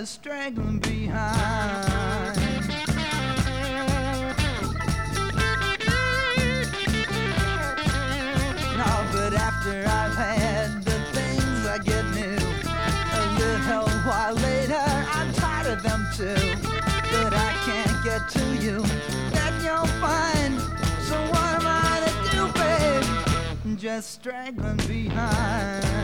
just straggling behind. No, but after I've had the things I get new, a little while later I'm tired of them too. But I can't get to you, that you'll find. So what am I to do, babe? Just straggling behind.